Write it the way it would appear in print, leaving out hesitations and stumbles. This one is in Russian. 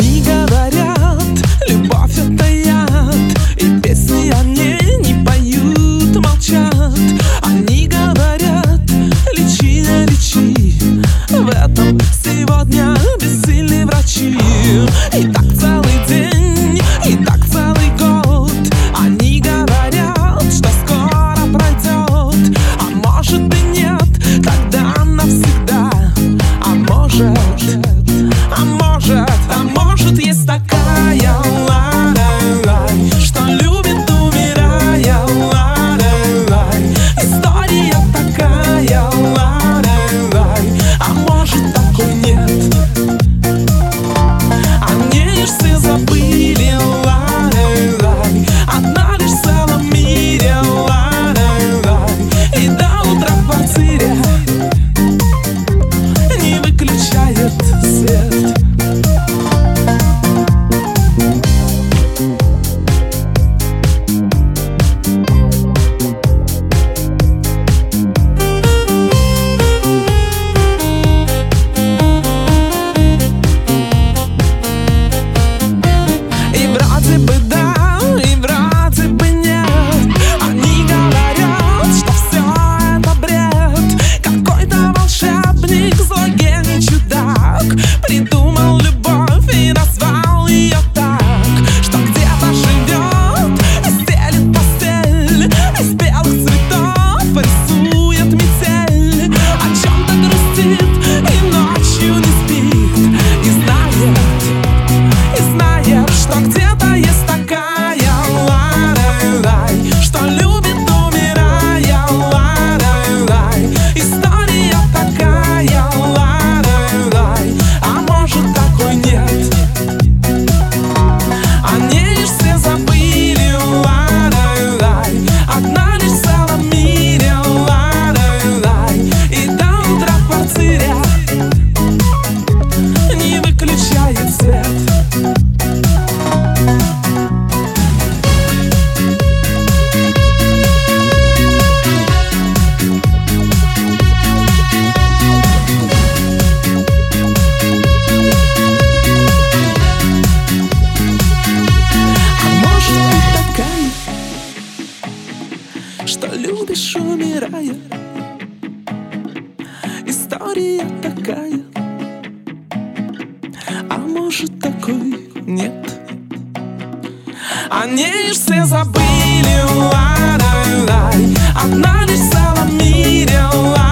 Они говорят, любовь это яд, и песни о ней не поют, молчат. Они говорят, лечи, не лечи, в этом сегодня бессильны врачи. И так целый день, и так целый год. Они говорят, что скоро пройдет, а может и нет, тогда навсегда. А может есть такая ла-ла-лай, что любит, умирая, ла-ла-лай. История такая, ла-ла-лай, а может такой нет. Они лишь все забыли, ла-ла-лай, одна лишь в целом мире, ла-ла-лай. И до утра в квартире не выключает свет. Придумал любовь и назвал ее так, что где-то живет и стелит постель, из белых цветов рисует метель, о чем-то грустит и ночью не спит, и знает, что где-то есть такая ла-ла-лай, что любит, умирая, ла-ла-лай. История такая, ла-ла-лай, а может такой нет. Они лишь все забыли, ла-ла-лай, одна лишь в целом мире, ла-ла-лай. И до утра в квартире не выключает свет. Что любишь, умирая, история такая, а может такой нет. Они лишь все забыли, ла-ла-лай, одна лишь в целом мире, ла-ла-лай.